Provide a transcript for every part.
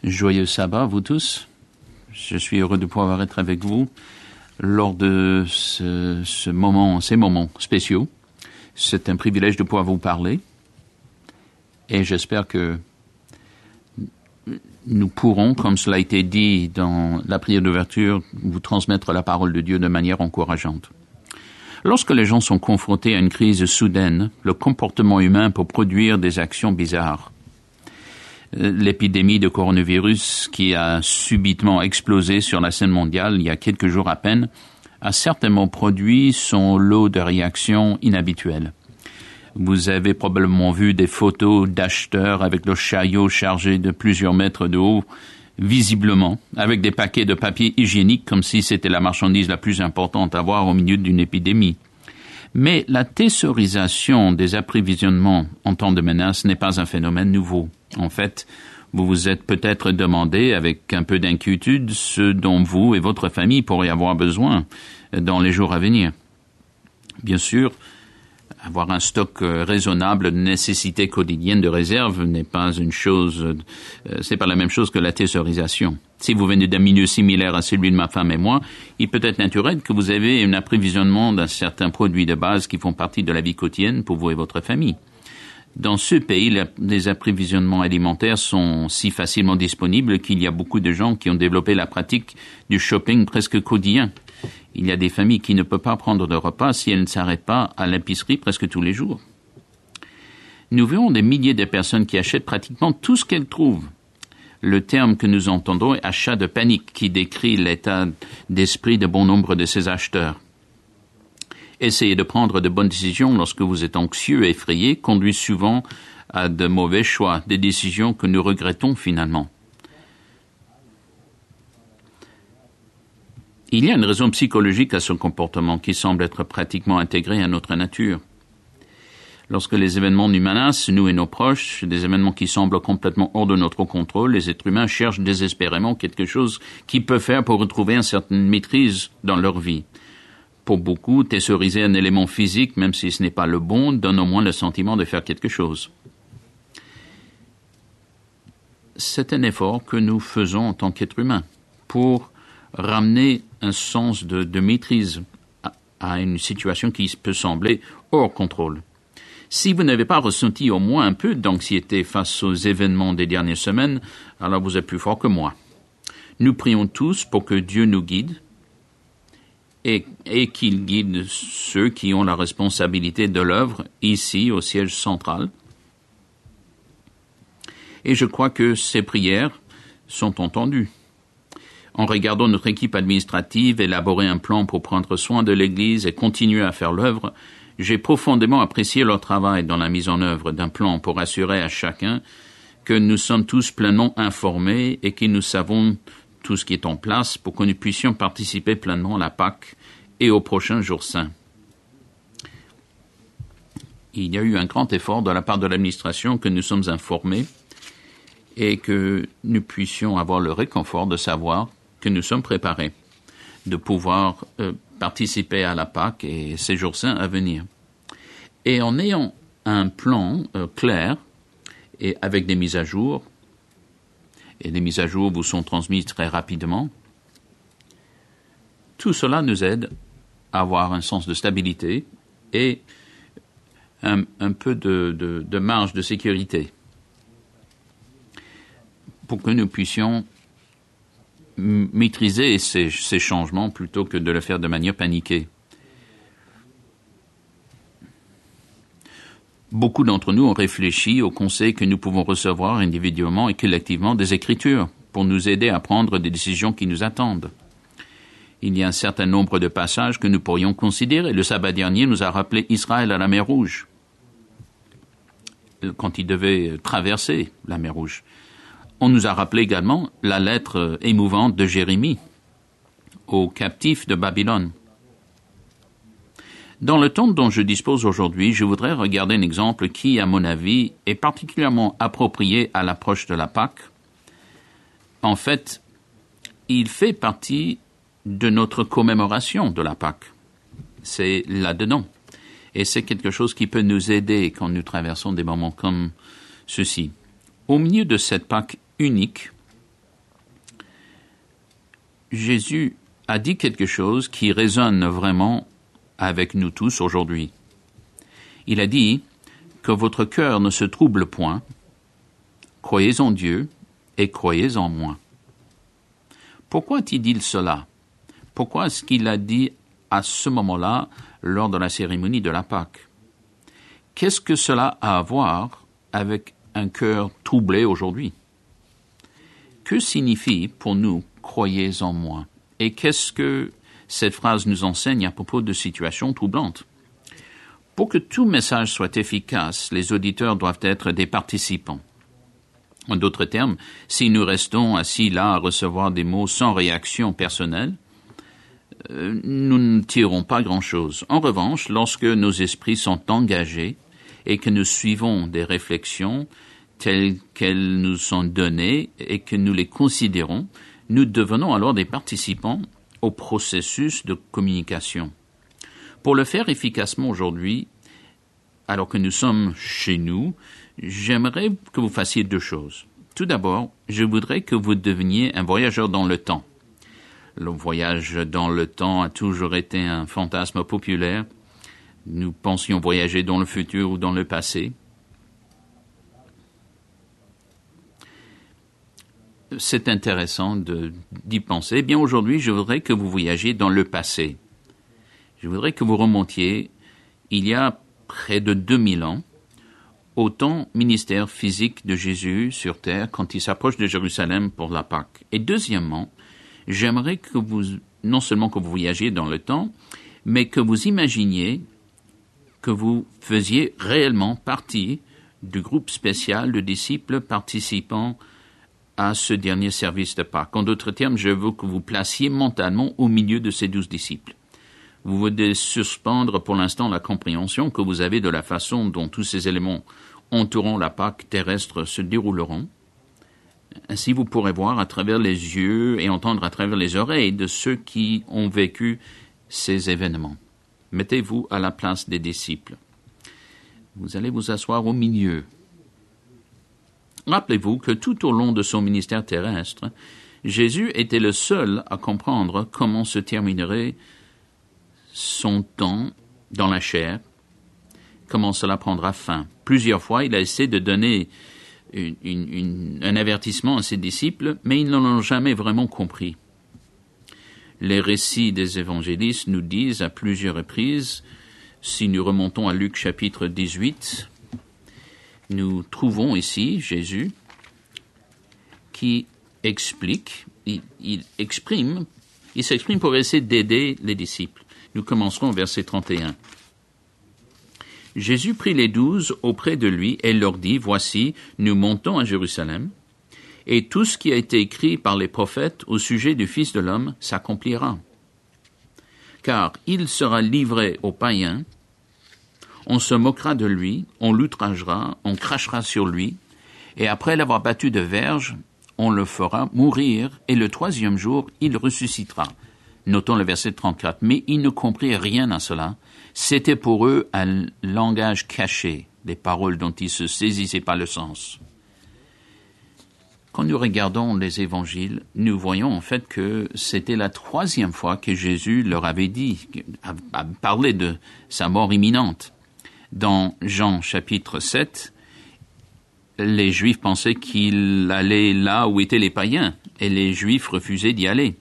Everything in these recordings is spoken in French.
Joyeux sabbat, vous tous. Je suis heureux de pouvoir être avec vous lors de ces moments spéciaux. C'est un privilège de pouvoir vous parler et j'espère que nous pourrons, comme cela a été dit dans la prière d'ouverture, vous transmettre la parole de Dieu de manière encourageante. Lorsque les gens sont confrontés à une crise soudaine, le comportement humain peut produire des actions bizarres. L'épidémie de coronavirus qui a subitement explosé sur la scène mondiale il y a quelques jours à peine a certainement produit son lot de réactions inhabituelles. Vous avez probablement vu des photos d'acheteurs avec le chariot chargé de plusieurs mètres de haut, visiblement, avec des paquets de papier hygiénique comme si c'était la marchandise la plus importante à voir au milieu d'une épidémie. Mais la thésaurisation des approvisionnements en temps de menace n'est pas un phénomène nouveau. En fait, vous vous êtes peut-être demandé avec un peu d'inquiétude ce dont vous et votre famille pourraient avoir besoin dans les jours à venir. Bien sûr, avoir un stock raisonnable de nécessités quotidiennes de réserve n'est pas c'est pas la même chose que la thésaurisation. Si vous venez d'un milieu similaire à celui de ma femme et moi, il peut être naturel que vous avez un approvisionnement d'un certain produit de base qui font partie de la vie quotidienne pour vous et votre famille. Dans ce pays, les approvisionnements alimentaires sont si facilement disponibles qu'il y a beaucoup de gens qui ont développé la pratique du shopping presque quotidien. Il y a des familles qui ne peuvent pas prendre de repas si elles ne s'arrêtent pas à l'épicerie presque tous les jours. Nous verrons des milliers de personnes qui achètent pratiquement tout ce qu'elles trouvent. Le terme que nous entendons est achat de panique, qui décrit l'état d'esprit de bon nombre de ces acheteurs. Essayez de prendre de bonnes décisions lorsque vous êtes anxieux et effrayé conduit souvent à de mauvais choix, des décisions que nous regrettons finalement. Il y a une raison psychologique à ce comportement qui semble être pratiquement intégré à notre nature. Lorsque les événements nous menacent, nous et nos proches, des événements qui semblent complètement hors de notre contrôle, les êtres humains cherchent désespérément quelque chose qu'ils peuvent faire pour retrouver une certaine maîtrise dans leur vie. Pour beaucoup, thésauriser un élément physique, même si ce n'est pas le bon, donne au moins le sentiment de faire quelque chose. C'est un effort que nous faisons en tant qu'êtres humains pour ramener un sens de maîtrise à une situation qui peut sembler hors contrôle. Si vous n'avez pas ressenti au moins un peu d'anxiété face aux événements des dernières semaines, alors vous êtes plus fort que moi. Nous prions tous pour que Dieu nous guide et qu'il guide ceux qui ont la responsabilité de l'œuvre ici au siège central. Et je crois que ces prières sont entendues. En regardant notre équipe administrative élaborer un plan pour prendre soin de l'Église et continuer à faire l'œuvre, j'ai profondément apprécié leur travail dans la mise en œuvre d'un plan pour assurer à chacun que nous sommes tous pleinement informés et que nous savons tout ce qui est en place pour que nous puissions participer pleinement à la Pâque et aux prochains jours saints. Il y a eu un grand effort de la part de l'administration que nous sommes informés et que nous puissions avoir le réconfort de savoir que nous sommes préparés de pouvoir participer à la Pâque et ces jours saints à venir. Et en ayant un plan clair et avec des mises à jour, et les mises à jour vous sont transmises très rapidement, tout cela nous aide à avoir un sens de stabilité et un peu de marge de sécurité pour que nous puissions maîtriser ces changements plutôt que de le faire de manière paniquée. Beaucoup d'entre nous ont réfléchi aux conseils que nous pouvons recevoir individuellement et collectivement des Écritures pour nous aider à prendre des décisions qui nous attendent. Il y a un certain nombre de passages que nous pourrions considérer. Le sabbat dernier nous a rappelé Israël à la mer Rouge, quand il devait traverser la mer Rouge. On nous a rappelé également la lettre émouvante de Jérémie aux captifs de Babylone. Dans le temps dont je dispose aujourd'hui, je voudrais regarder un exemple qui, à mon avis, est particulièrement approprié à l'approche de la Pâque. En fait, il fait partie de notre commémoration de la Pâque. C'est là-dedans. Et c'est quelque chose qui peut nous aider quand nous traversons des moments comme ceux-ci. Au milieu de cette Pâque unique, Jésus a dit quelque chose qui résonne vraiment avec nous tous aujourd'hui. Il a dit que votre cœur ne se trouble point, croyez en Dieu et croyez en moi. Pourquoi a-t-il dit cela? Pourquoi est-ce qu'il a dit à ce moment-là, lors de la cérémonie de la Pâque? Qu'est-ce que cela a à voir avec un cœur troublé aujourd'hui? Que signifie pour nous « croyez en moi » et qu'est-ce que cette phrase nous enseigne à propos de situations troublantes? Pour que tout message soit efficace, les auditeurs doivent être des participants. En d'autres termes, si nous restons assis là à recevoir des mots sans réaction personnelle, nous ne tirons pas grand-chose. En revanche, lorsque nos esprits sont engagés et que nous suivons des réflexions telles qu'elles nous sont données et que nous les considérons, nous devenons alors des participants au processus de communication. Pour le faire efficacement aujourd'hui, alors que nous sommes chez nous, j'aimerais que vous fassiez deux choses. Tout d'abord, je voudrais que vous deveniez un voyageur dans le temps. Le voyage dans le temps a toujours été un fantasme populaire. Nous pensions voyager dans le futur ou dans le passé. C'est intéressant d'y penser. Eh bien, aujourd'hui, je voudrais que vous voyagiez dans le passé. Je voudrais que vous remontiez il y a près de 2000 ans au temps ministère physique de Jésus sur terre quand il s'approche de Jérusalem pour la Pâque. Et deuxièmement, j'aimerais que vous, non seulement que vous voyagiez dans le temps, mais que vous imaginiez que vous faisiez réellement partie du groupe spécial de disciples participant à ce dernier service de Pâques. En d'autres termes, je veux que vous placiez mentalement au milieu de ces 12 disciples. Vous devez suspendre pour l'instant la compréhension que vous avez de la façon dont tous ces éléments entourant la Pâque terrestre se dérouleront. Ainsi, vous pourrez voir à travers les yeux et entendre à travers les oreilles de ceux qui ont vécu ces événements. Mettez-vous à la place des disciples. Vous allez vous asseoir au milieu. Rappelez-vous que tout au long de son ministère terrestre, Jésus était le seul à comprendre comment se terminerait son temps dans la chair, comment cela prendra fin. Plusieurs fois, il a essayé de donner un avertissement à ses disciples, mais ils n'en ont jamais vraiment compris. Les récits des évangélistes nous disent à plusieurs reprises, si nous remontons à Luc chapitre 18, nous trouvons ici Jésus qui explique, il s'exprime pour essayer d'aider les disciples. Nous commencerons au verset 31. Jésus prit les 12 auprès de lui et leur dit, « Voici, nous montons à Jérusalem, et tout ce qui a été écrit par les prophètes au sujet du Fils de l'homme s'accomplira. Car il sera livré aux païens, on se moquera de lui, on l'outragera, on crachera sur lui, et après l'avoir battu de verge, on le fera mourir, et le 3e jour, il ressuscitera. » Notons le verset 34. Mais ils ne comprirent rien à cela. C'était pour eux un langage caché, des paroles dont ils ne se saisissaient pas le sens. Quand nous regardons les évangiles, nous voyons en fait que c'était la 3e fois que Jésus leur avait dit, a parlé de sa mort imminente. Dans Jean chapitre 7, les Juifs pensaient qu'il allait là où étaient les païens, et les Juifs refusaient d'y aller.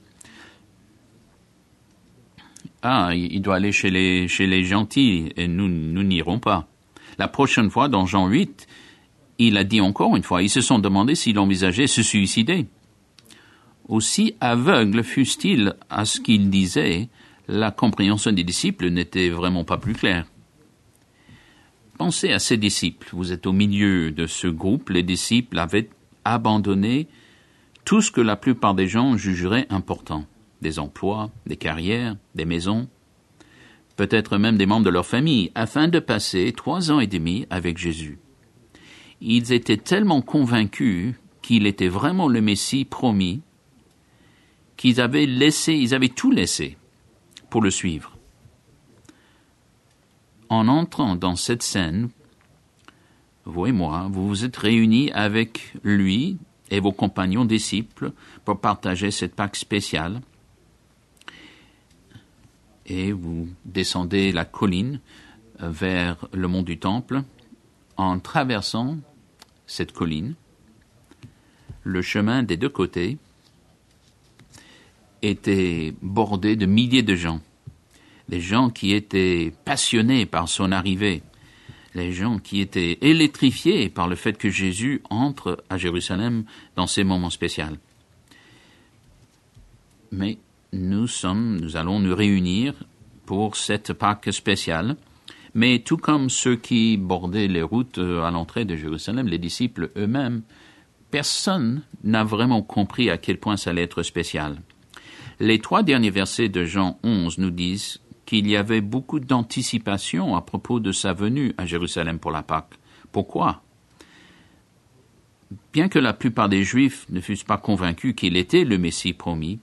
Ah, il doit aller chez les gentils, et nous n'irons pas. La prochaine fois, dans Jean 8, il a dit encore une fois, ils se sont demandé s'il envisageait se suicider. Aussi aveugles fussent-ils à ce qu'il disait, la compréhension des disciples n'était vraiment pas plus claire. Pensez à ces disciples. Vous êtes au milieu de ce groupe. Les disciples avaient abandonné tout ce que la plupart des gens jugeraient important. Des emplois, des carrières, des maisons, peut-être même des membres de leur famille, afin de passer 3 ans et demi avec Jésus. Ils étaient tellement convaincus qu'il était vraiment le Messie promis, qu'ils avaient tout laissé pour le suivre. En entrant dans cette scène, vous et moi, vous vous êtes réunis avec lui et vos compagnons disciples pour partager cette Pâque spéciale. et vous descendez la colline vers le mont du Temple. En traversant cette colline, le chemin des deux côtés était bordé de milliers de gens. Des gens qui étaient passionnés par son arrivée. Les gens qui étaient électrifiés par le fait que Jésus entre à Jérusalem dans ces moments spéciaux. Mais nous allons nous réunir pour cette Pâque spéciale. Mais tout comme ceux qui bordaient les routes à l'entrée de Jérusalem, les disciples eux-mêmes, personne n'a vraiment compris à quel point ça allait être spécial. Les 3 derniers versets de Jean 11 nous disent qu'il y avait beaucoup d'anticipation à propos de sa venue à Jérusalem pour la Pâque. Pourquoi? Bien que la plupart des Juifs ne fussent pas convaincus qu'il était le Messie promis,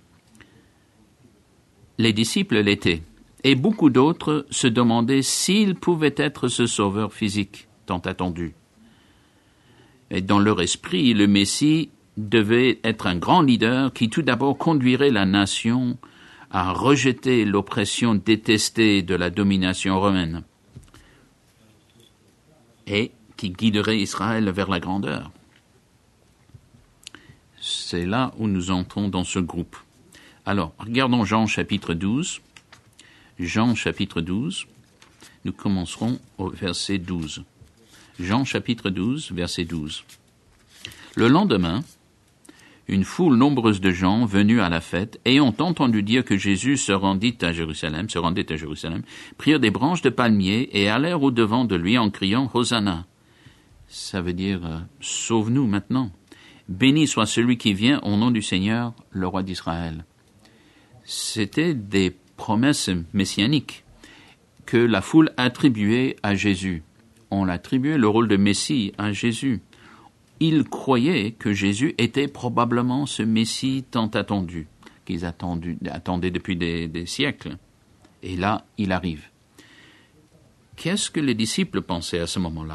les disciples l'étaient, et beaucoup d'autres se demandaient s'il pouvait être ce sauveur physique tant attendu. Et dans leur esprit, le Messie devait être un grand leader qui tout d'abord conduirait la nation à rejeter l'oppression détestée de la domination romaine et qui guiderait Israël vers la grandeur. C'est là où nous entrons dans ce groupe. Alors, regardons Jean chapitre 12. Jean chapitre 12, nous commencerons au verset 12. Jean chapitre 12, verset 12. Le lendemain, une foule nombreuse de gens venus à la fête, ayant entendu dire que Jésus se rendait à Jérusalem, prirent des branches de palmier et allèrent au-devant de lui en criant « Hosanna ». Ça veut dire « Sauve-nous maintenant ». Béni soit celui qui vient au nom du Seigneur, le roi d'Israël. C'était des promesses messianiques que la foule attribuait à Jésus. On attribuait le rôle de Messie à Jésus. Ils croyaient que Jésus était probablement ce Messie tant attendu, qu'ils attendaient depuis des siècles. Et là, il arrive. Qu'est-ce que les disciples pensaient à ce moment-là?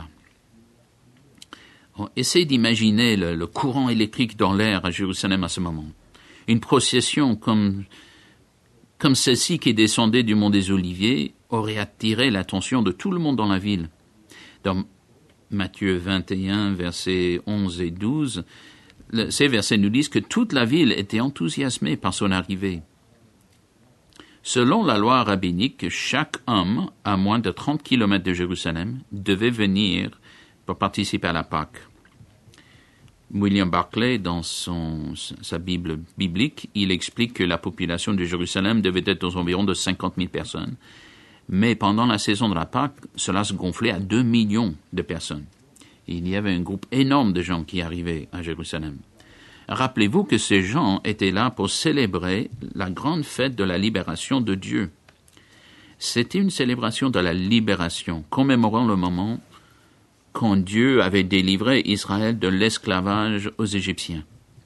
On essaie d'imaginer le courant électrique dans l'air à Jérusalem à ce moment. Une procession comme celle-ci qui descendait du mont des Oliviers aurait attiré l'attention de tout le monde dans la ville. Dans Matthieu 21, versets 11 et 12, ces versets nous disent que toute la ville était enthousiasmée par son arrivée. Selon la loi rabbinique, chaque homme à moins de 30 kilomètres de Jérusalem devait venir pour participer à la Pâque. William Barclay, dans sa Bible biblique, il explique que la population de Jérusalem devait être aux environs de 50 000 personnes. Mais pendant la saison de la Pâque, cela se gonflait à 2 millions de personnes. Il y avait un groupe énorme de gens qui arrivaient à Jérusalem. Rappelez-vous que ces gens étaient là pour célébrer la grande fête de la libération de Dieu. C'était une célébration de la libération, commémorant le moment quand Dieu avait délivré Israël de l'esclavage aux Égyptiens.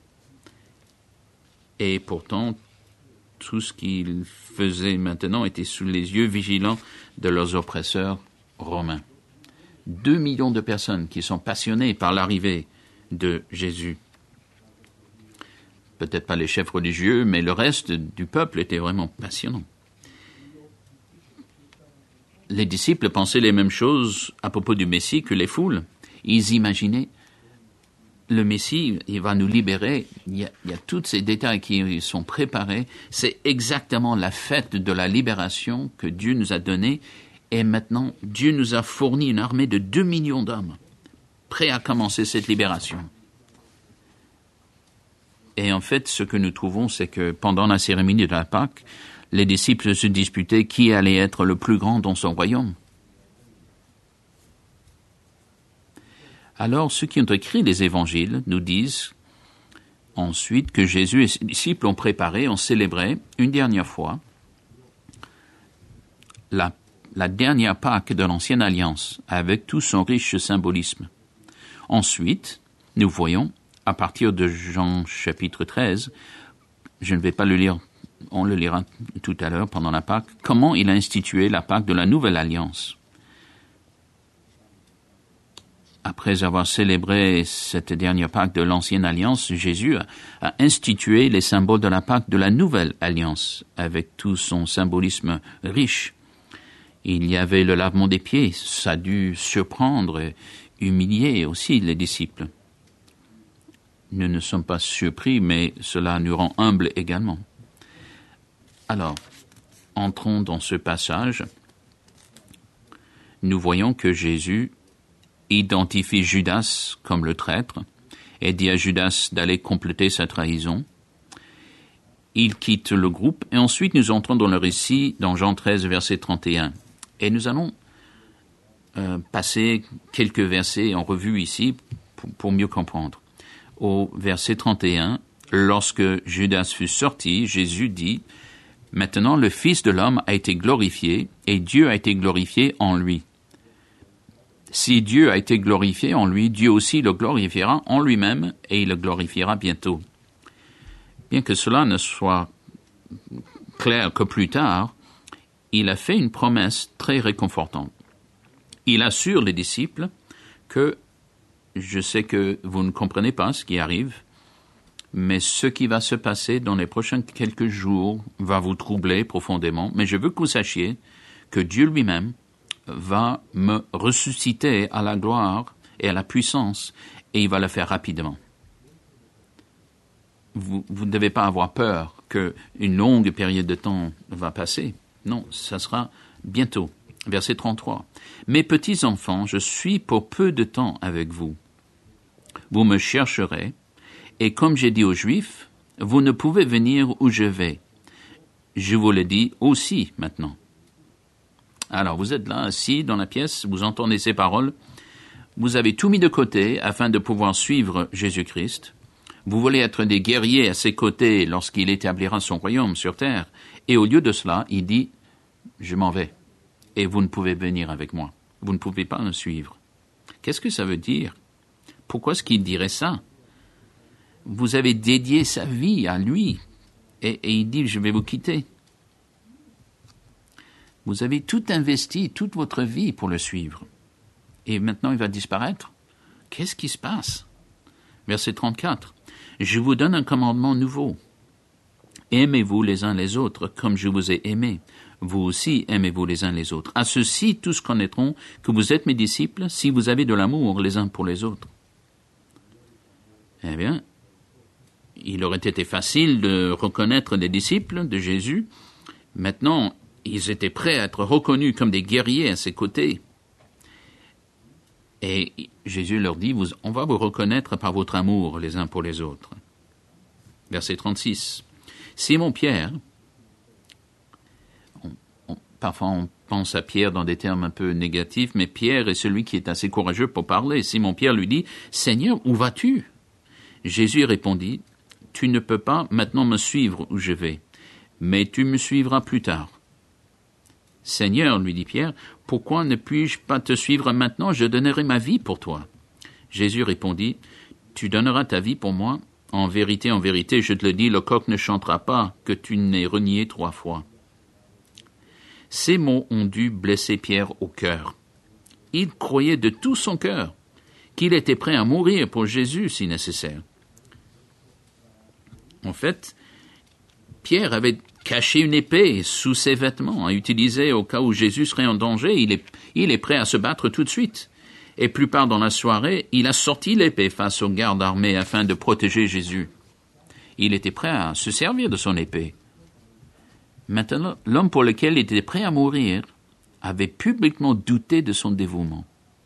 Et pourtant, tout ce qu'ils faisaient maintenant était sous les yeux vigilants de leurs oppresseurs romains. 2 millions de personnes qui sont passionnées par l'arrivée de Jésus. Peut-être pas les chefs religieux, mais le reste du peuple était vraiment passionnant. Les disciples pensaient les mêmes choses à propos du Messie que les foules. Ils imaginaient le Messie, il va nous libérer. Il y a tous ces détails qui sont préparés. C'est exactement la fête de la libération que Dieu nous a donnée. Et maintenant, Dieu nous a fourni une armée de 2 millions d'hommes prêts à commencer cette libération. Et en fait, ce que nous trouvons, c'est que pendant la cérémonie de la Pâque, les disciples se disputaient qui allait être le plus grand dans son royaume. Alors, ceux qui ont écrit les évangiles nous disent ensuite que Jésus et ses disciples ont célébré une dernière fois la dernière Pâque de l'Ancienne Alliance, avec tout son riche symbolisme. Ensuite, nous voyons, à partir de Jean chapitre 13, je ne vais pas le lire, on le lira tout à l'heure pendant la Pâque, comment il a institué la Pâque de la Nouvelle Alliance. après avoir célébré cette dernière Pâque de l'Ancienne Alliance, Jésus a institué les symboles de la Pâque de la Nouvelle Alliance, avec tout son symbolisme riche. Il y avait le lavement des pieds, ça a dû surprendre et humilier aussi les disciples. Nous ne sommes pas surpris, mais cela nous rend humbles également. Alors, entrons dans ce passage. Nous voyons que Jésus identifie Judas comme le traître et dit à Judas d'aller compléter sa trahison. Il quitte le groupe et ensuite nous entrons dans le récit dans Jean 13, verset 31. Et nous allons passer quelques versets en revue ici pour mieux comprendre. Au verset 31, lorsque Judas fut sorti, Jésus dit « Maintenant le Fils de l'homme a été glorifié et Dieu a été glorifié en lui. Si Dieu a été glorifié en lui, Dieu aussi le glorifiera en lui-même et il le glorifiera bientôt. » Bien que cela ne soit clair que plus tard, il a fait une promesse très réconfortante. Il assure les disciples que je sais que vous ne comprenez pas ce qui arrive, mais ce qui va se passer dans les prochains quelques jours va vous troubler profondément, mais je veux que vous sachiez que Dieu lui-même va me ressusciter à la gloire et à la puissance, et il va le faire rapidement. Vous ne devez pas avoir peur qu'une longue période de temps va passer. Non, ça sera bientôt. Verset 33. « Mes petits enfants, je suis pour peu de temps avec vous. Vous me chercherez, et comme j'ai dit aux Juifs, vous ne pouvez venir où je vais. Je vous le dis aussi maintenant. » Alors, vous êtes là, assis dans la pièce, vous entendez ces paroles. Vous avez tout mis de côté afin de pouvoir suivre Jésus-Christ. Vous voulez être des guerriers à ses côtés lorsqu'il établira son royaume sur terre. Et au lieu de cela, il dit « Je m'en vais, et vous ne pouvez venir avec moi. Vous ne pouvez pas me suivre. » Qu'est-ce que ça veut dire? Pourquoi est-ce qu'il dirait ça? Vous avez dédié sa vie à lui, et il dit « Je vais vous quitter. » Vous avez tout investi, toute votre vie pour le suivre. Et maintenant, il va disparaître. Qu'est-ce qui se passe? Verset 34. « Je vous donne un commandement nouveau. Aimez-vous les uns les autres comme je vous ai aimé. Vous aussi aimez-vous les uns les autres. À ceci, tous connaîtront que vous êtes mes disciples si vous avez de l'amour les uns pour les autres. » Eh bien, il aurait été facile de reconnaître les disciples de Jésus. Maintenant, ils étaient prêts à être reconnus comme des guerriers à ses côtés. Et Jésus leur dit, on va vous reconnaître par votre amour les uns pour les autres. Verset 36. Simon-Pierre, parfois on pense à Pierre dans des termes un peu négatifs, mais Pierre est celui qui est assez courageux pour parler. Simon-Pierre lui dit, « Seigneur, où vas-tu » Jésus répondit, « Tu ne peux pas maintenant me suivre où je vais, mais tu me suivras plus tard. » « Seigneur, lui dit Pierre, pourquoi ne puis-je pas te suivre maintenant? Je donnerai ma vie pour toi. » Jésus répondit, « Tu donneras ta vie pour moi? En vérité, je te le dis, le coq ne chantera pas que tu n'aies renié 3 fois. » Ces mots ont dû blesser Pierre au cœur. Il croyait de tout son cœur qu'il était prêt à mourir pour Jésus si nécessaire. En fait, Pierre avait caché une épée sous ses vêtements à utiliser au cas où Jésus serait en danger. Il est prêt à se battre tout de suite. Et plus tard dans la soirée, il a sorti l'épée face aux gardes armés afin de protéger Jésus. Il était prêt à se servir de son épée. Maintenant, l'homme pour lequel il était prêt à mourir avait publiquement douté de son dévouement.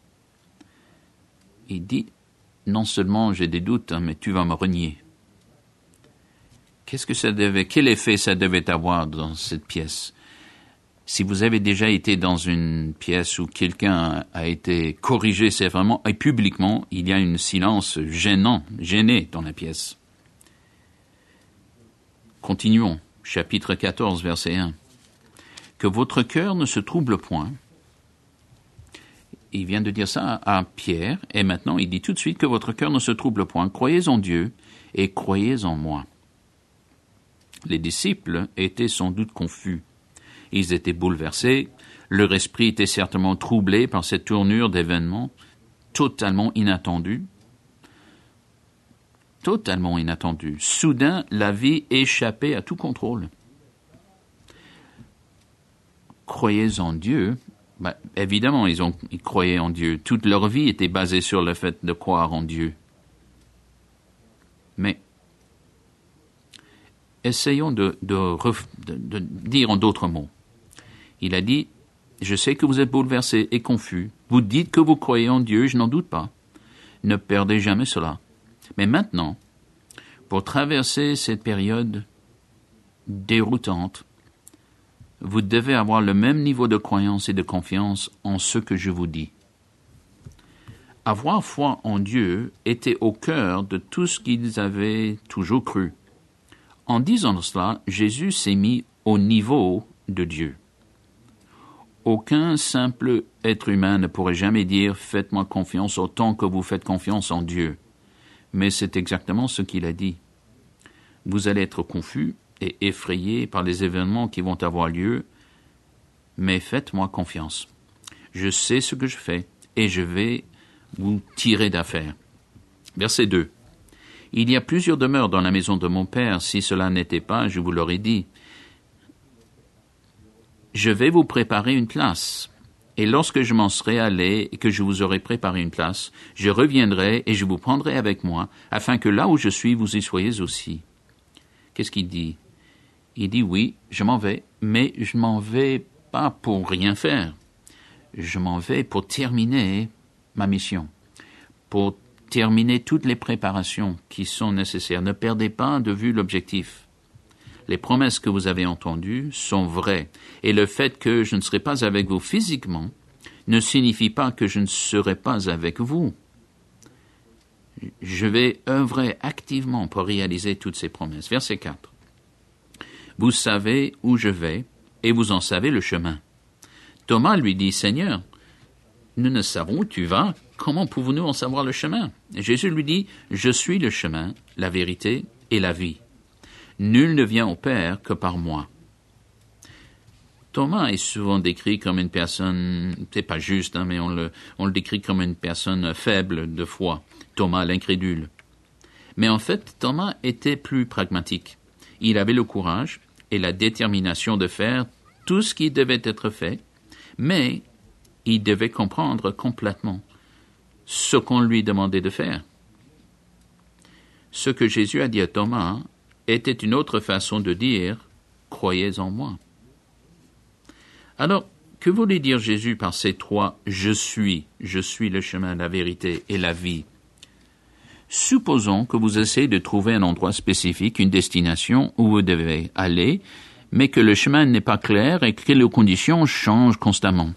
Il dit, non seulement j'ai des doutes, mais tu vas me renier. Quel effet ça devait avoir dans cette pièce? Si vous avez déjà été dans une pièce où quelqu'un a été corrigé sévèrement et publiquement, il y a un silence gêné dans la pièce. Continuons, chapitre 14, verset 1. « Que votre cœur ne se trouble point. » Il vient de dire ça à Pierre, et maintenant il dit tout de suite que votre cœur ne se trouble point. Croyez en Dieu et croyez en moi. Les disciples étaient sans doute confus. Ils étaient bouleversés, leur esprit était certainement troublé par cette tournure d'événements. totalement inattendu. Totalement inattendu. Soudain, la vie échappait à tout contrôle. Croyez en Dieu. Évidemment, ils croyaient en Dieu. Toute leur vie était basée sur le fait de croire en Dieu. Mais essayons de dire en d'autres mots. Il a dit, je sais que vous êtes bouleversés et confus. Vous dites que vous croyez en Dieu, je n'en doute pas. Ne perdez jamais cela. Mais maintenant, pour traverser cette période déroutante, vous devez avoir le même niveau de croyance et de confiance en ce que je vous dis. Avoir foi en Dieu était au cœur de tout ce qu'ils avaient toujours cru. En disant cela, Jésus s'est mis au niveau de Dieu. Aucun simple être humain ne pourrait jamais dire « Faites-moi confiance autant que vous faites confiance en Dieu ». Mais c'est exactement ce qu'il a dit. Vous allez être confus et effrayés par les événements qui vont avoir lieu, mais faites-moi confiance. Je sais ce que je fais et je vais vous tirer d'affaire. Verset 2. Il y a plusieurs demeures dans la maison de mon Père. Si cela n'était pas, je vous l'aurais dit. Je vais vous préparer une place. Et lorsque je m'en serai allé et que je vous aurai préparé une place, je reviendrai et je vous prendrai avec moi, afin que là où je suis, vous y soyez aussi. Qu'est-ce qu'il dit? Il dit oui, je m'en vais, mais je m'en vais pas pour rien faire. Je m'en vais pour terminer ma mission, pour terminer toutes les préparations qui sont nécessaires. Ne perdez pas de vue l'objectif. Les promesses que vous avez entendues sont vraies, et le fait que je ne serai pas avec vous physiquement ne signifie pas que je ne serai pas avec vous. Je vais œuvrer activement pour réaliser toutes ces promesses. Verset 4. Vous savez où je vais, et vous en savez le chemin. Thomas lui dit, Seigneur, nous ne savons où tu vas, comment pouvons-nous en savoir le chemin? Et Jésus lui dit, je suis le chemin, la vérité et la vie. Nul ne vient au Père que par moi. Thomas est souvent décrit comme une personne, c'est pas juste, mais on le décrit comme une personne faible de foi. Thomas l'incrédule. Mais en fait, Thomas était plus pragmatique. Il avait le courage et la détermination de faire tout ce qui devait être fait, mais il devait comprendre complètement ce qu'on lui demandait de faire. Ce que Jésus a dit à Thomas était une autre façon de dire « Croyez en moi ». Alors, que voulait dire Jésus par ces trois « Je suis le chemin, la vérité et la vie ». Supposons que vous essayez de trouver un endroit spécifique, une destination où vous devez aller, mais que le chemin n'est pas clair et que les conditions changent constamment.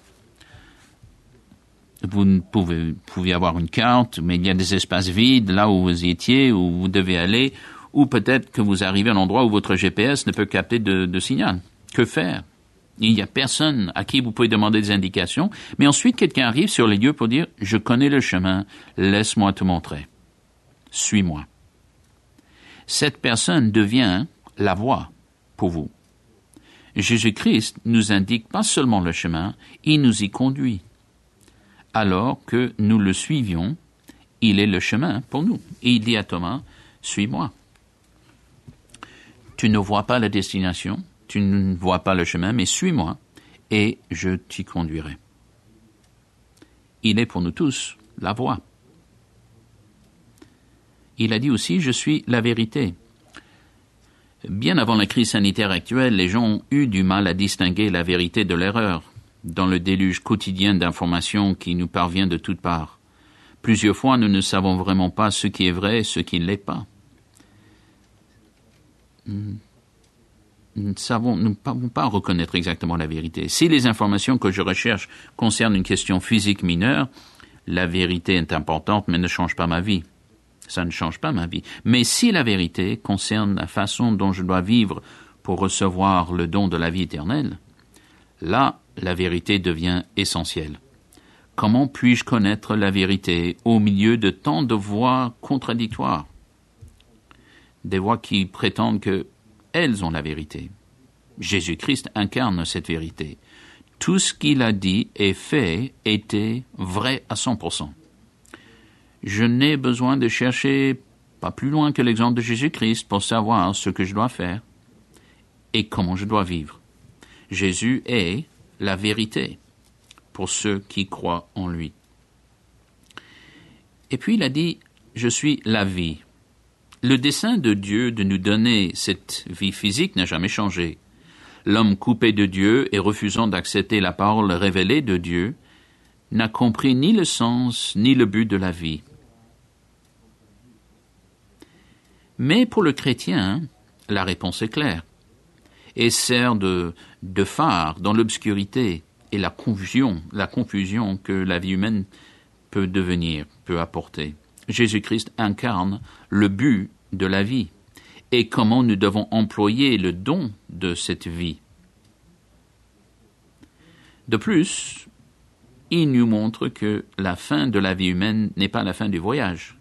Vous pouvez avoir une carte, mais il y a des espaces vides là où vous étiez, où vous devez aller, ou peut-être que vous arrivez à un endroit où votre GPS ne peut capter de signal. Que faire? Il n'y a personne à qui vous pouvez demander des indications, mais ensuite quelqu'un arrive sur les lieux pour dire « Je connais le chemin, laisse-moi te montrer. Suis-moi. » Cette personne devient la voie pour vous. Jésus-Christ nous indique pas seulement le chemin, il nous y conduit. Alors que nous le suivions, il est le chemin pour nous. Et il dit à Thomas, « Suis-moi. » Tu ne vois pas la destination, tu ne vois pas le chemin, mais suis-moi et je t'y conduirai. Il est pour nous tous la voie. Il a dit aussi, je suis la vérité. Bien avant la crise sanitaire actuelle, les gens ont eu du mal à distinguer la vérité de l'erreur dans le déluge quotidien d'informations qui nous parvient de toutes parts. Plusieurs fois, nous ne savons vraiment pas ce qui est vrai et ce qui ne l'est pas. Nous ne pouvons pas reconnaître exactement la vérité. Si les informations que je recherche concernent une question physique mineure, la vérité est importante mais ne change pas ma vie. Ça ne change pas ma vie. Mais si la vérité concerne la façon dont je dois vivre pour recevoir le don de la vie éternelle, là, la vérité devient essentielle. Comment puis-je connaître la vérité au milieu de tant de voix contradictoires? Des voix qui prétendent qu'elles ont la vérité. Jésus-Christ incarne cette vérité. Tout ce qu'il a dit et fait était vrai à 100%. Je n'ai besoin de chercher pas plus loin que l'exemple de Jésus-Christ pour savoir ce que je dois faire et comment je dois vivre. Jésus est la vérité pour ceux qui croient en lui. Et puis il a dit, je suis la vie. Le dessein de Dieu de nous donner cette vie physique n'a jamais changé. L'homme coupé de Dieu et refusant d'accepter la parole révélée de Dieu n'a compris ni le sens ni le but de la vie. Mais pour le chrétien, la réponse est claire et sert de phare dans l'obscurité et la confusion que la vie humaine peut apporter. Jésus-Christ incarne le but de la vie et comment nous devons employer le don de cette vie. De plus, il nous montre que la fin de la vie humaine n'est pas la fin du voyage.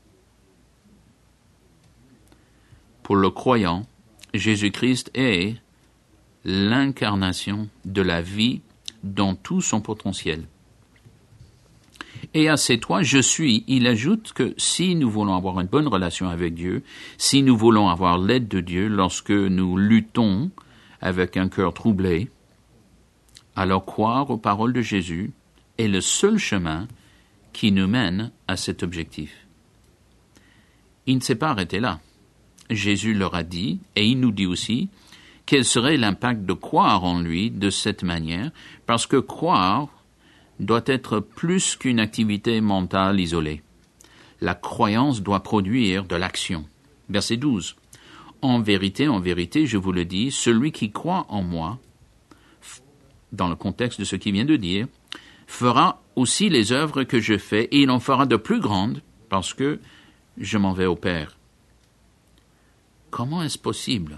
Pour le croyant, Jésus-Christ est l'incarnation de la vie dans tout son potentiel. Et à ces trois « je suis », il ajoute que si nous voulons avoir une bonne relation avec Dieu, si nous voulons avoir l'aide de Dieu lorsque nous luttons avec un cœur troublé, alors croire aux paroles de Jésus est le seul chemin qui nous mène à cet objectif. Il ne s'est pas arrêté là. Jésus leur a dit, et il nous dit aussi, quel serait l'impact de croire en lui de cette manière, parce que croire doit être plus qu'une activité mentale isolée. La croyance doit produire de l'action. Verset 12. En vérité, je vous le dis, celui qui croit en moi, dans le contexte de ce qu'il vient de dire, fera aussi les œuvres que je fais, et il en fera de plus grandes, parce que je m'en vais au Père. Comment est-ce possible?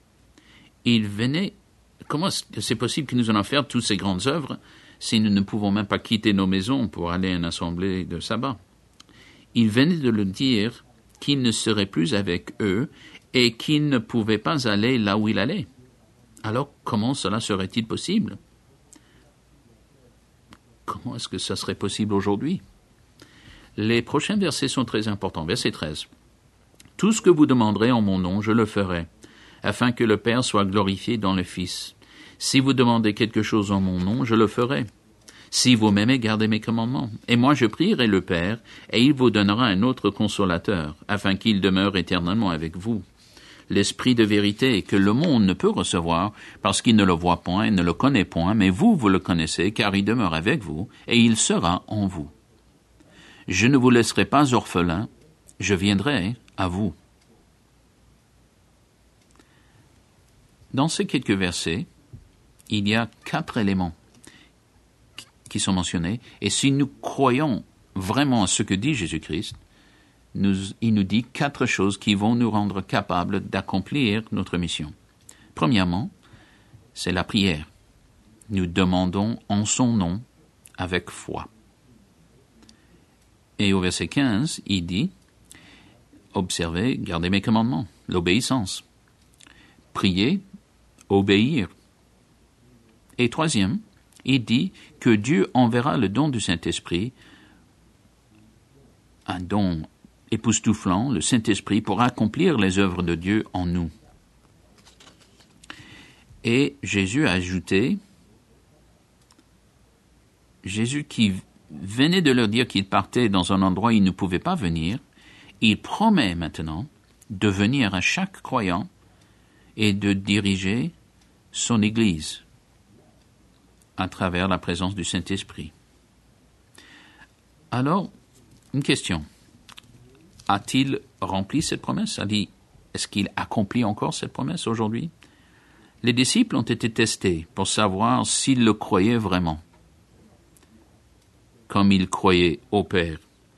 Comment est-ce que c'est possible que nous allons faire toutes ces grandes œuvres si nous ne pouvons même pas quitter nos maisons pour aller à une assemblée de sabbat? Il venait de le dire qu'il ne serait plus avec eux et qu'il ne pouvait pas aller là où il allait. Alors, comment cela serait-il possible? Comment est-ce que ça serait possible aujourd'hui? Les prochains versets sont très importants. Verset 13. « Tout ce que vous demanderez en mon nom, je le ferai, afin que le Père soit glorifié dans le Fils. Si vous demandez quelque chose en mon nom, je le ferai. Si vous m'aimez, gardez mes commandements. Et moi, je prierai le Père, et il vous donnera un autre consolateur, afin qu'il demeure éternellement avec vous. L'Esprit de vérité que le monde ne peut recevoir, parce qu'il ne le voit point et ne le connaît point, mais vous le connaissez, car il demeure avec vous, et il sera en vous. Je ne vous laisserai pas orphelins, je viendrai à vous. » Dans ces quelques versets, il y a 4 éléments qui sont mentionnés, et si nous croyons vraiment à ce que dit Jésus-Christ, il nous dit 4 choses qui vont nous rendre capables d'accomplir notre mission. Premièrement, c'est la prière. Nous demandons en son nom avec foi. Et au verset 15, il dit, observez, gardez mes commandements, l'obéissance. Prier, obéir. Et troisième, il dit que Dieu enverra le don du Saint-Esprit, un don époustouflant, le Saint-Esprit, pour accomplir les œuvres de Dieu en nous. Et Jésus a ajouté, Jésus qui venait de leur dire qu'il partait dans un endroit où il ne pouvait pas venir, il promet maintenant de venir à chaque croyant et de diriger son Église à travers la présence du Saint-Esprit. Alors, une question. A-t-il rempli cette promesse? Est-ce qu'il accomplit encore cette promesse aujourd'hui? Les disciples ont été testés pour savoir s'ils le croyaient vraiment, comme ils croyaient au Père.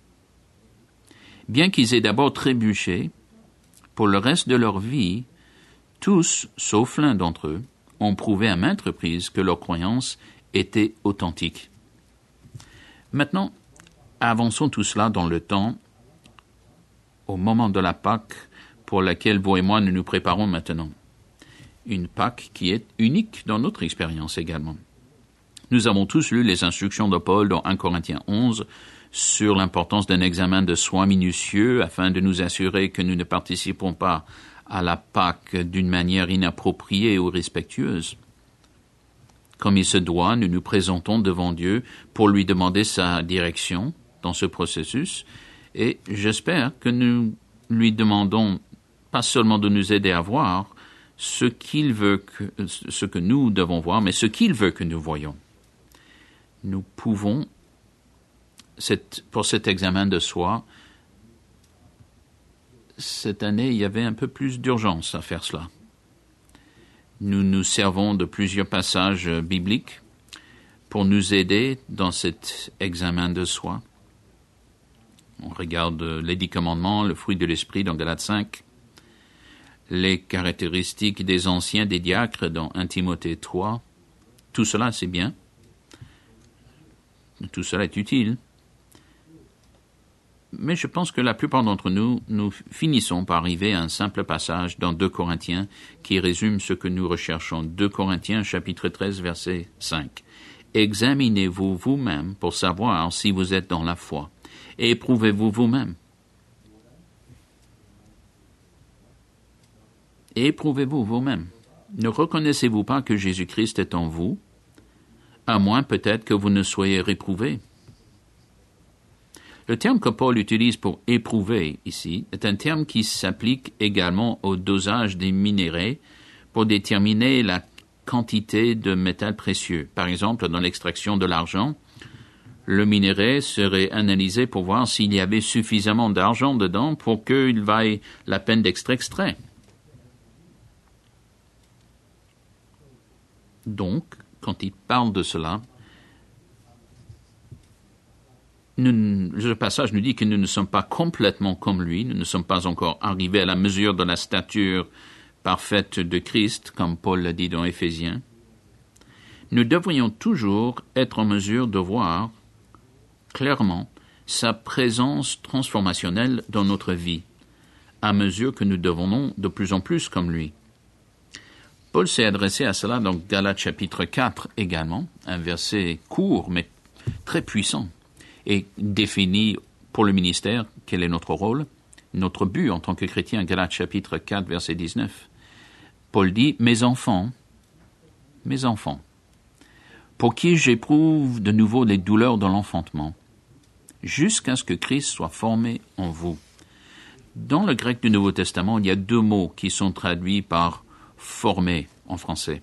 Bien qu'ils aient d'abord trébuché, pour le reste de leur vie, tous, sauf l'un d'entre eux, ont prouvé à maintes reprises que leur croyance était authentique. Maintenant, avançons tout cela dans le temps, au moment de la Pâque pour laquelle vous et moi nous nous préparons maintenant. Une Pâque qui est unique dans notre expérience également. Nous avons tous lu les instructions de Paul dans 1 Corinthiens 11 sur l'importance d'un examen de soi minutieux afin de nous assurer que nous ne participons pas à la Pâque d'une manière inappropriée ou respectueuse. Comme il se doit, nous nous présentons devant Dieu pour lui demander sa direction dans ce processus et j'espère que nous lui demandons pas seulement de nous aider à voir ce que nous devons voir, mais ce qu'il veut que nous voyons. Nous pouvons, pour cet examen de soi, cette année, il y avait un peu plus d'urgence à faire cela. Nous nous servons de plusieurs passages bibliques pour nous aider dans cet examen de soi. On regarde les 10 commandements, le fruit de l'esprit dans Galates 5, les caractéristiques des anciens, des diacres dans 1 Timothée 3. Tout cela, c'est bien. Tout cela est utile. Mais je pense que la plupart d'entre nous, nous finissons par arriver à un simple passage dans 2 Corinthiens qui résume ce que nous recherchons. 2 Corinthiens, chapitre 13, verset 5. Examinez-vous vous-même pour savoir si vous êtes dans la foi. Et éprouvez-vous vous-même. Et éprouvez-vous vous-même. Ne reconnaissez-vous pas que Jésus-Christ est en vous, à moins peut-être que vous ne soyez réprouvé. Le terme que Paul utilise pour éprouver ici est un terme qui s'applique également au dosage des minéraux pour déterminer la quantité de métal précieux. Par exemple, dans l'extraction de l'argent, le minerai serait analysé pour voir s'il y avait suffisamment d'argent dedans pour qu'il vaille la peine d'être extrait. Donc, quand il parle de cela, le passage nous dit que nous ne sommes pas complètement comme lui, nous ne sommes pas encore arrivés à la mesure de la stature parfaite de Christ, comme Paul l'a dit dans Éphésiens. Nous devrions toujours être en mesure de voir clairement sa présence transformationnelle dans notre vie, à mesure que nous devenons de plus en plus comme lui. Paul s'est adressé à cela dans Galates chapitre 4 également, un verset court mais très puissant, et définit pour le ministère quel est notre rôle, notre but en tant que chrétien, Galates chapitre 4, verset 19. Paul dit, mes enfants, pour qui j'éprouve de nouveau les douleurs de l'enfantement, jusqu'à ce que Christ soit formé en vous. Dans le grec du Nouveau Testament, il y a 2 mots qui sont traduits par formé en français.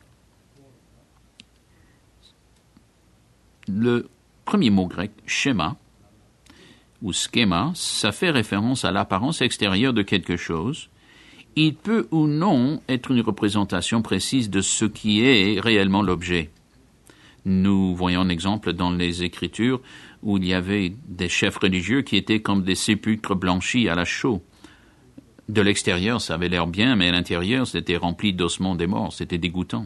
Le premier mot grec, schéma, ou schéma, ça fait référence à l'apparence extérieure de quelque chose. Il peut ou non être une représentation précise de ce qui est réellement l'objet. Nous voyons un exemple dans les Écritures où il y avait des chefs religieux qui étaient comme des sépulcres blanchis à la chaux. De l'extérieur, ça avait l'air bien, mais à l'intérieur, c'était rempli d'ossements des morts. C'était dégoûtant.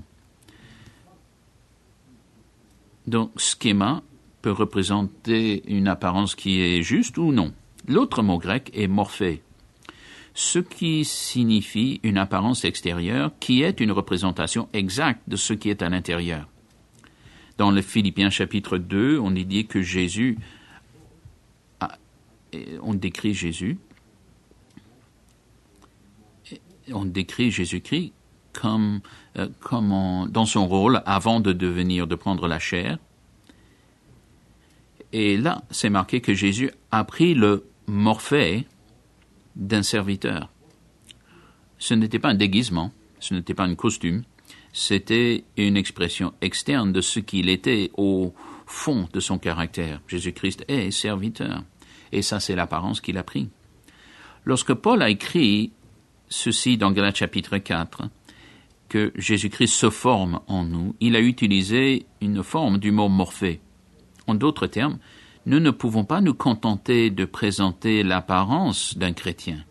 Donc, schéma peut représenter une apparence qui est juste ou non. L'autre mot grec est morphé, ce qui signifie une apparence extérieure qui est une représentation exacte de ce qui est à l'intérieur. Dans le Philippiens chapitre 2, on y dit que on décrit Jésus-Christ comme dans son rôle avant de prendre la chair. Et là, c'est marqué que Jésus a pris le morphé d'un serviteur. Ce n'était pas un déguisement, ce n'était pas un costume, c'était une expression externe de ce qu'il était au fond de son caractère. Jésus-Christ est serviteur, et ça, c'est l'apparence qu'il a pris. Lorsque Paul a écrit ceci dans Galates chapitre 4, que Jésus-Christ se forme en nous, il a utilisé une forme du mot morphé. En d'autres termes, nous ne pouvons pas nous contenter de présenter l'apparence d'un chrétien.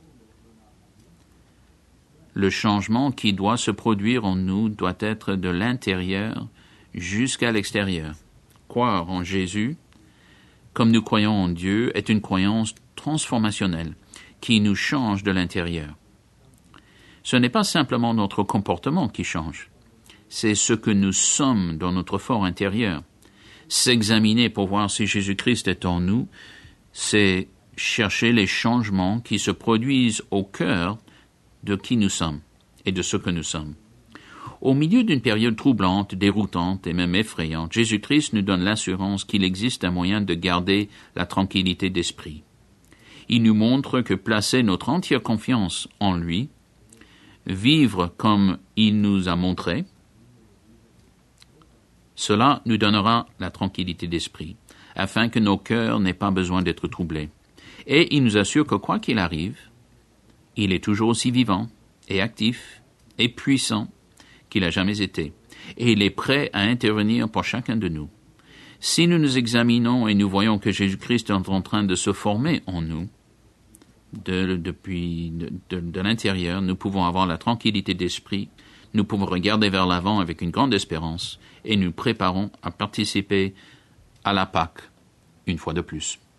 Le changement qui doit se produire en nous doit être de l'intérieur jusqu'à l'extérieur. Croire en Jésus, comme nous croyons en Dieu, est une croyance transformationnelle qui nous change de l'intérieur. Ce n'est pas simplement notre comportement qui change, c'est ce que nous sommes dans notre fort intérieur. S'examiner pour voir si Jésus-Christ est en nous, c'est chercher les changements qui se produisent au cœur de qui nous sommes et de ce que nous sommes. Au milieu d'une période troublante, déroutante et même effrayante, Jésus-Christ nous donne l'assurance qu'il existe un moyen de garder la tranquillité d'esprit. Il nous montre que placer notre entière confiance en lui, vivre comme il nous a montré, cela nous donnera la tranquillité d'esprit, afin que nos cœurs n'aient pas besoin d'être troublés. Et il nous assure que quoi qu'il arrive, il est toujours aussi vivant et actif et puissant qu'il a jamais été, et il est prêt à intervenir pour chacun de nous. Si nous nous examinons et nous voyons que Jésus-Christ est en train de se former en nous, de l'intérieur, nous pouvons avoir la tranquillité d'esprit, nous pouvons regarder vers l'avant avec une grande espérance, et nous préparons à participer à la Pâque une fois de plus.